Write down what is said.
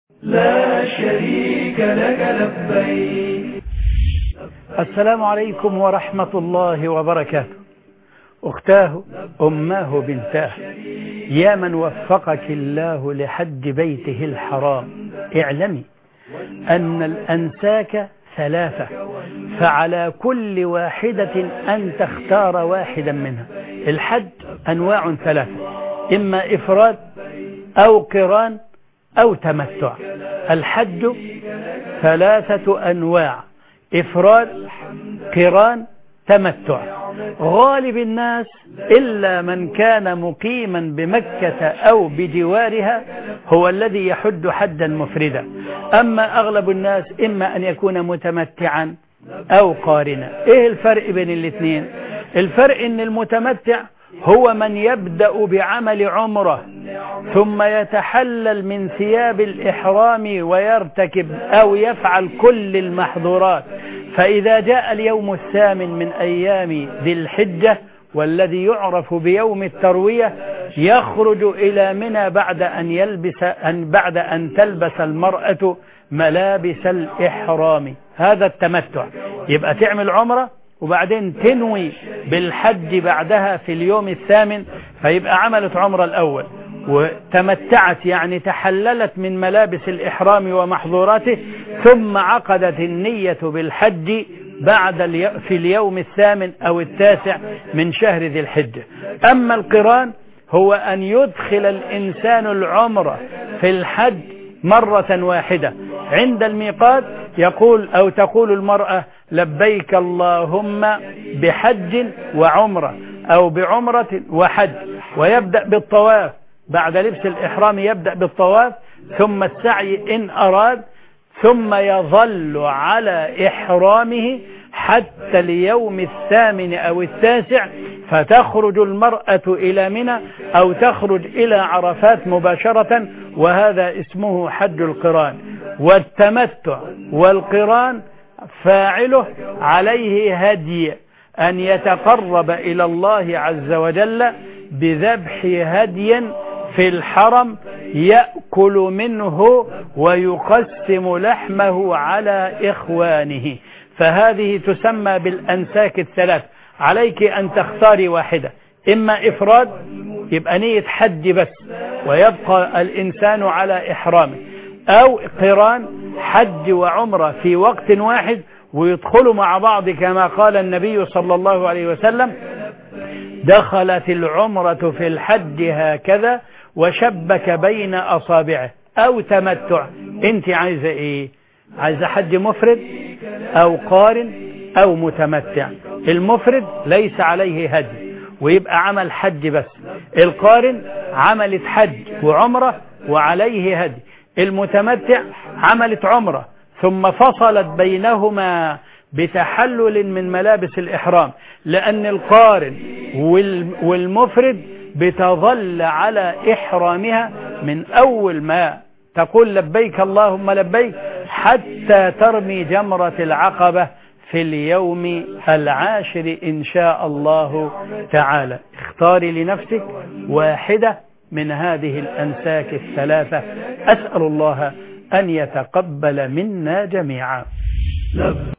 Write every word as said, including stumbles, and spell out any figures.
لا شريك لك لبيك. السلام عليكم ورحمة الله وبركاته. أختاه أماه بنتاه، يا من وفقك الله لحج بيته الحرام، اعلمي أن الأنساك ثلاثة، فعلى كل واحدة أن تختار واحدا منها. الحج أنواع ثلاثة، إما إفراد أو قران أو تمتع. الحج ثلاثة أنواع: إفراد، قران، تمتع. غالب الناس إلا من كان مقيما بمكة أو بجوارها هو الذي يحج حجا مفردا، أما أغلب الناس إما أن يكون متمتعا أو قارنا. إيه الفرق بين الاثنين؟ الفرق إن المتمتع هو من يبدأ بعمل عمره ثم يتحلل من ثياب الإحرام ويرتكب أو يفعل كل المحظورات، فإذا جاء اليوم الثامن من أيام ذي الحجة والذي يعرف بيوم التروية يخرج إلى منى بعد أن يلبس أن بعد أن تلبس المرأة ملابس الإحرام. هذا التمتع. يبقى تعمل عمره وبعدين تنوي بالحج بعدها في اليوم الثامن، فيبقى عملت عمره الأول وتمتعت، يعني تحللت من ملابس الإحرام ومحظوراته، ثم عقدت النية بالحج بعد الي... في اليوم الثامن أو التاسع من شهر ذي الحجة. أما القران هو أن يدخل الإنسان العمرة في الحج مرة واحدة عند الميقات، يقول أو تقول المرأة لبيك اللهم بحج وعمرة أو بعمرة وحج، ويبدأ بالطواف بعد لبس الإحرام، يبدأ بالطواف ثم السعي إن أراد، ثم يظل على إحرامه حتى اليوم الثامن أو التاسع، فتخرج المرأة إلى منى أو تخرج إلى عرفات مباشرة، وهذا اسمه حج القران. والتمتع والقران فاعله عليه هدي أن يتقرب إلى الله عز وجل بذبح هدي في الحرم يأكل منه ويقسم لحمه على إخوانه، فهذه تسمى بالأنساك الثلاث. عليك أن تختاري واحدة، إما إفراد يبقى نية حج بس ويبقى الإنسان على إحرامه، أو قران حج وعمرة في وقت واحد ويدخلوا مع بعض، كما قال النبي صلى الله عليه وسلم: دخلت العمرة في الحج هكذا وشبك بين أصابعه. أو تمتع، انت عايزة ايه؟ عايزة حج مفرد أو قارن أو متمتع. المفرد ليس عليه هدي ويبقى عمل حج بس، القارن عملت حج وعمرة وعليه هدي، المتمتع عملت عمرة ثم فصلت بينهما بتحلل من ملابس الإحرام، لأن القارن والمفرد بتظل على إحرامها من أول ما تقول لبيك اللهم لبيك حتى ترمي جمرة العقبة في اليوم العاشر إن شاء الله تعالى. اختاري لنفسك واحدة من هذه الأنساك الثلاثة. أسأل الله أن يتقبل منا جميعا.